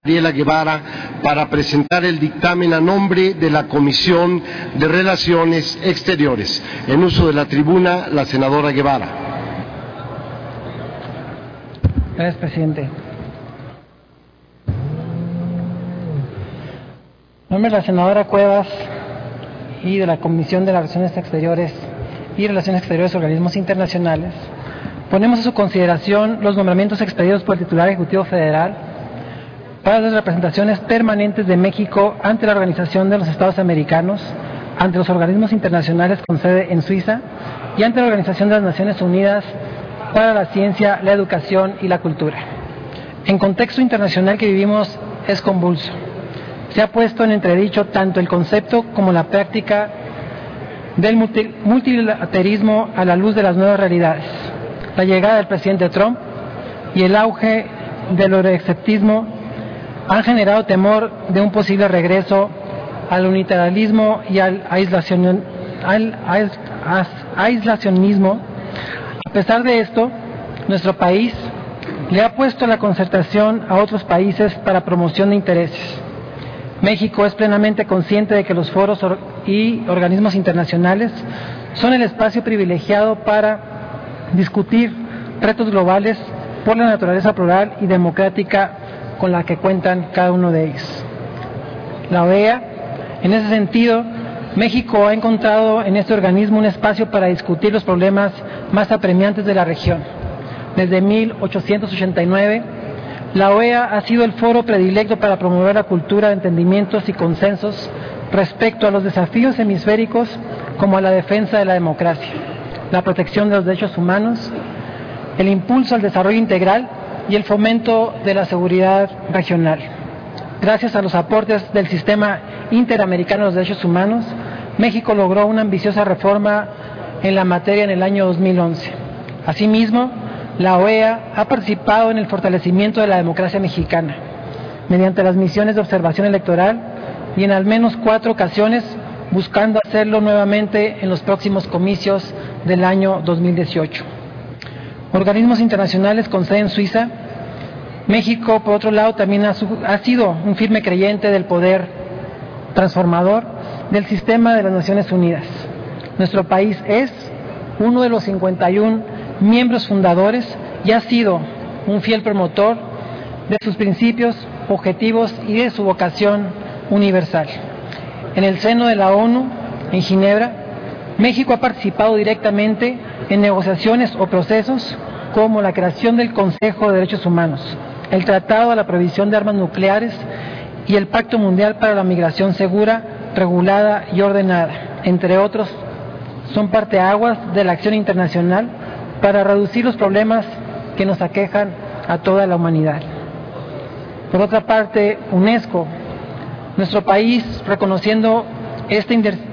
Gabriela Guevara para presentar el dictamen a nombre de la Comisión de Relaciones Exteriores. En uso de la tribuna, la senadora Guevara. Gracias, presidente. En nombre de la senadora Cuevas y de la Comisión de las Relaciones Exteriores y Relaciones Exteriores de Organismos Internacionales, ponemos a su consideración los nombramientos expedidos por el titular ejecutivo federal para las representaciones permanentes de México ante la Organización de los Estados Americanos, ante los organismos internacionales con sede en Suiza y ante la Organización de las Naciones Unidas para la Ciencia, la Educación y la Cultura. En contexto internacional que vivimos es convulso. Se ha puesto en entredicho tanto el concepto como la práctica del multilateralismo a la luz de las nuevas realidades. La llegada del presidente Trump y el auge del euroescepticismo han generado temor de un posible regreso al unilateralismo y al aislacionismo. A pesar de esto, nuestro país le ha puesto la concertación a otros países para promoción de intereses. México es plenamente consciente de que los foros y organismos internacionales son el espacio privilegiado para discutir retos globales por la naturaleza plural y democrática con la que cuentan cada uno de ellos. La OEA, en ese sentido, México ha encontrado en este organismo un espacio para discutir los problemas más apremiantes de la región. Desde 1889, la OEA ha sido el foro predilecto para promover la cultura de entendimientos y consensos respecto a los desafíos hemisféricos como a la defensa de la democracia, la protección de los derechos humanos, el impulso al desarrollo integral y el fomento de la seguridad regional. Gracias a los aportes del Sistema Interamericano de los Derechos Humanos, México logró una ambiciosa reforma en la materia en el año 2011. Asimismo, la OEA ha participado en el fortalecimiento de la democracia mexicana, mediante las misiones de observación electoral y en al menos 4 ocasiones buscando hacerlo nuevamente en los próximos comicios del año 2018. Organismos internacionales con sede en Suiza. México, por otro lado, también ha sido un firme creyente del poder transformador del sistema de las Naciones Unidas. Nuestro país es uno de los 51 miembros fundadores y ha sido un fiel promotor de sus principios, objetivos y de su vocación universal. En el seno de la ONU, en Ginebra, México ha participado directamente en negociaciones o procesos como la creación del Consejo de Derechos Humanos, el Tratado de la Prohibición de Armas Nucleares y el Pacto Mundial para la Migración Segura, Regulada y Ordenada, entre otros. Son parteaguas de la acción internacional para reducir los problemas que nos aquejan a toda la humanidad. Por otra parte, UNESCO, nuestro país, reconociendo esta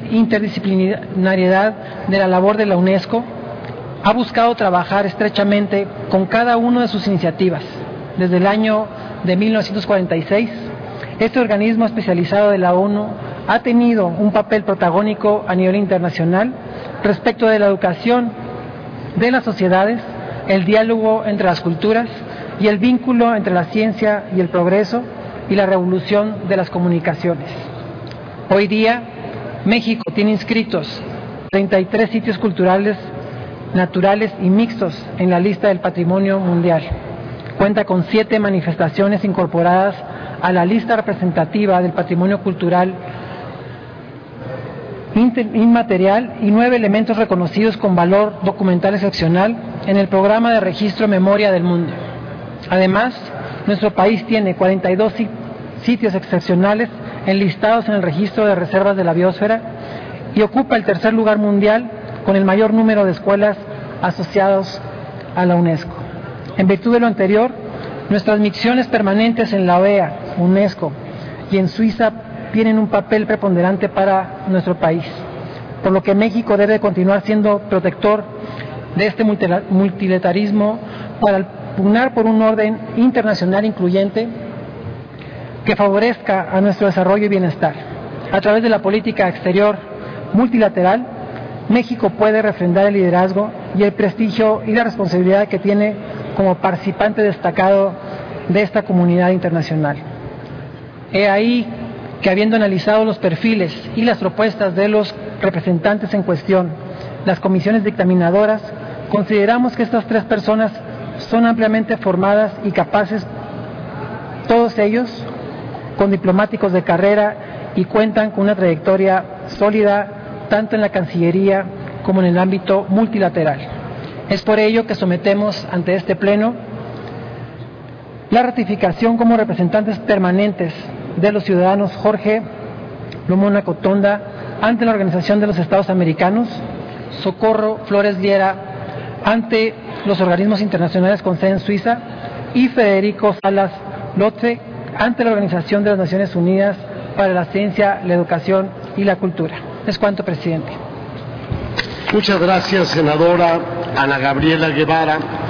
interdisciplinariedad de la labor de la UNESCO, ha buscado trabajar estrechamente con cada una de sus iniciativas. Desde el año de 1946, este organismo especializado de la ONU ha tenido un papel protagónico a nivel internacional respecto de la educación de las sociedades, el diálogo entre las culturas y el vínculo entre la ciencia y el progreso y la revolución de las comunicaciones. Hoy día, México tiene inscritos 33 sitios culturales, naturales y mixtos en la lista del Patrimonio Mundial. Cuenta con 7 manifestaciones incorporadas a la lista representativa del patrimonio cultural inmaterial y 9 elementos reconocidos con valor documental excepcional en el programa de registro Memoria del Mundo. Además, nuestro país tiene 42 sitios excepcionales enlistados en el registro de reservas de la biosfera y ocupa el 3er lugar mundial con el mayor número de escuelas asociados a la UNESCO. En virtud de lo anterior, nuestras misiones permanentes en la OEA, UNESCO y en Suiza tienen un papel preponderante para nuestro país, por lo que México debe continuar siendo protector de este multilateralismo para pugnar por un orden internacional incluyente que favorezca a nuestro desarrollo y bienestar. A través de la política exterior multilateral, México puede refrendar el liderazgo y el prestigio y la responsabilidad que tiene como participante destacado de esta comunidad internacional. He ahí que, habiendo analizado los perfiles y las propuestas de los representantes en cuestión, las comisiones dictaminadoras, consideramos que estas 3 personas son ampliamente formadas y capaces, todos ellos con diplomáticos de carrera y cuentan con una trayectoria sólida tanto en la Cancillería como en el ámbito multilateral. Es por ello que sometemos ante este Pleno la ratificación como representantes permanentes de los ciudadanos Jorge Lomona Cotonda ante la Organización de los Estados Americanos, Socorro Flores Liera ante los organismos internacionales con sede en Suiza y Federico Salas Lotze ante la Organización de las Naciones Unidas para la Ciencia, la Educación y la Cultura. Es cuanto, presidente. Muchas gracias, senadora Ana Gabriela Guevara.